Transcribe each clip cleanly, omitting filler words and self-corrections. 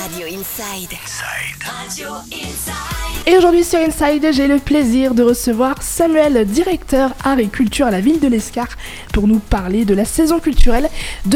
Radio Inside. Radio Inside. Et aujourd'hui sur Inside, j'ai le plaisir de recevoir Samuel, directeur art et culture à la ville de l'Escar, pour nous parler de la saison culturelle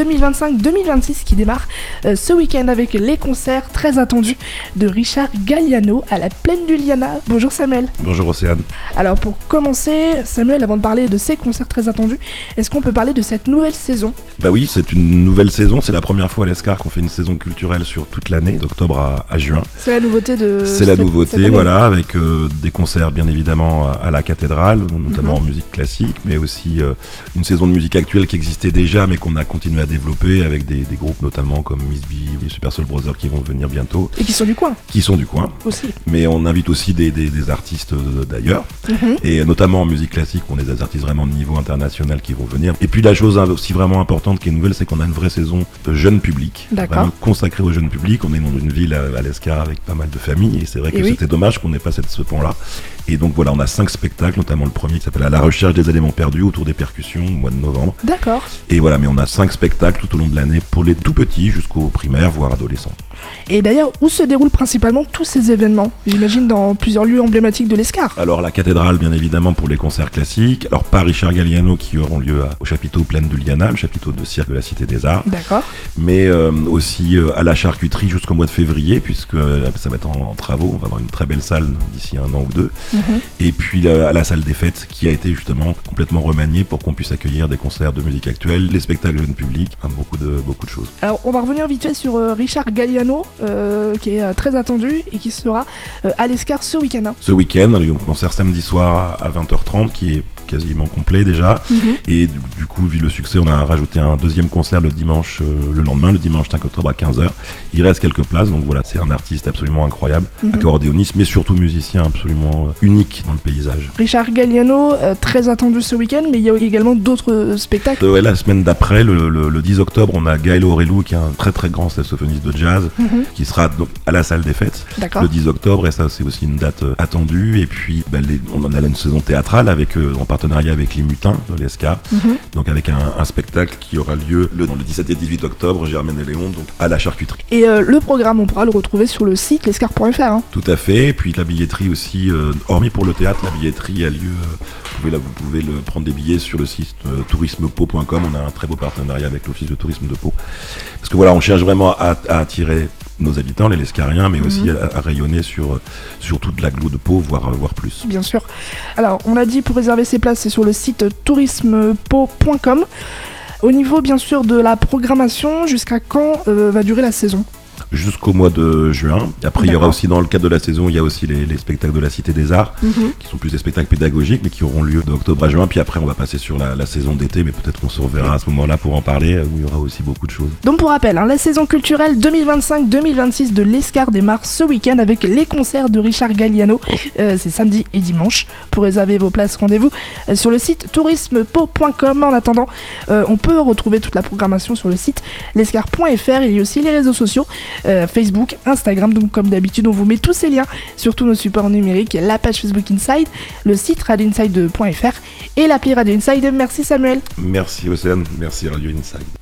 2025-2026 qui démarre ce week-end avec les concerts très attendus de Richard Galliano à la Plaine du Liana. Bonjour Samuel. Bonjour Océane. Alors pour commencer, Samuel, avant de parler de ces concerts très attendus, est-ce qu'on peut parler de cette nouvelle saison ? Bah oui, c'est une nouvelle saison, c'est la première fois à l'Escar qu'on fait une saison culturelle sur toute l'année, d'octobre à juin. C'est la nouveauté de... C'est la nouveauté, voilà, avec des concerts bien évidemment à la cathédrale, notamment en musique classique, mais aussi une saison de musique actuelle qui existait déjà, mais qu'on a continué à développer avec des groupes notamment comme Miss B, les Super Soul Brothers qui vont venir bientôt. Et qui sont du coin. Qui sont du coin. Aussi. Mais on invite aussi des artistes d'ailleurs, et notamment en musique classique, on a des artistes vraiment de niveau international qui vont venir. Et puis la chose aussi vraiment importante qui est nouvelle, c'est qu'on a une vraie saison de jeune public, vraiment consacrée au jeune public. On est dans une ville à l'Escar avec pas mal de familles, et c'est vrai que c'était dommage qu'on n'ait pas ce pan-là. Et donc voilà, on a 5 spectacles, notamment le premier qui s'appelle À la recherche des éléments perdus autour des percussions au mois de novembre. D'accord. Et voilà, mais on a 5 spectacles tout au long de l'année pour les tout petits jusqu'aux primaires, voire adolescents. Et d'ailleurs, où se déroulent principalement tous ces événements ? J'imagine dans plusieurs lieux emblématiques de l'Escar. Alors la cathédrale, bien évidemment, pour les concerts classiques. Alors pas Richard Galliano qui auront lieu au chapiteau Plaine du Liana, le chapiteau de cirque de la Cité des Arts. D'accord. Mais aussi à la charcuterie jusqu'au mois de février, puisque ça va être en travaux. On va avoir une très belle salle d'ici 1 an ou 2. Et puis à la salle des fêtes qui a été justement complètement remaniée pour qu'on puisse accueillir des concerts de musique actuelle, les spectacles jeunes publics, beaucoup de choses. Alors on va revenir vite fait sur Richard Galliano qui est très attendu et qui sera à l'Escar ce week-end. Ce week-end, un concert samedi soir à 20h30 qui est quasiment complet déjà, et du coup vu le succès on a rajouté un deuxième concert le dimanche, le lendemain, le dimanche 5 octobre à 15h. Il reste quelques places, donc voilà, c'est un artiste absolument incroyable, accordéoniste mais surtout musicien absolument unique dans le paysage. Richard Galliano, très attendu ce week-end, mais il y a également d'autres spectacles. La semaine d'après, le 10 octobre, on a Gaël Aurelou qui est un très très grand saxophoniste de jazz qui sera donc à la salle des fêtes le 10 octobre, et ça c'est aussi une date attendue. Et puis on en a une saison théâtrale avec en partenariat avec les Mutins de l'Escar, donc avec un spectacle qui aura lieu le 17 et 18 octobre, Germaine et Léon, donc à la charcuterie. Et le programme, on pourra le retrouver sur le site lescar.fr. Tout à fait, et puis la billetterie aussi, hormis pour le théâtre, la billetterie a lieu, vous pouvez prendre des billets sur le site tourismepau.com. On a un très beau partenariat avec l'Office de tourisme de Pau, parce que voilà, on cherche vraiment à attirer nos habitants, les Lescariens, mais aussi à rayonner sur toute l'agglo de Pau, voire plus. Bien sûr. Alors, on a dit pour réserver ses places, c'est sur le site tourismepau.com. Au niveau, bien sûr, de la programmation, jusqu'à quand va durer la saison ? Jusqu'au mois de juin. Après, il y aura aussi, dans le cadre de la saison, il y a aussi les spectacles de la Cité des Arts, qui sont plus des spectacles pédagogiques, mais qui auront lieu d'octobre à juin. Puis après, on va passer sur la saison d'été, mais peut-être qu'on se reverra à ce moment-là pour en parler, où il y aura aussi beaucoup de choses. Donc pour rappel, la saison culturelle 2025-2026 de l'Escar démarre ce week-end avec les concerts de Richard Galliano. C'est samedi et dimanche. Pour réserver vos places, rendez-vous sur le site tourismepau.com. En attendant, on peut retrouver toute la programmation sur le site lescar.fr. Il y a aussi les réseaux sociaux. Facebook, Instagram, donc comme d'habitude on vous met tous ces liens sur tous nos supports numériques, la page Facebook Inside, le site radioinside.fr et l'appli Radio Inside. Merci Samuel. Merci Océane, merci Radio Inside.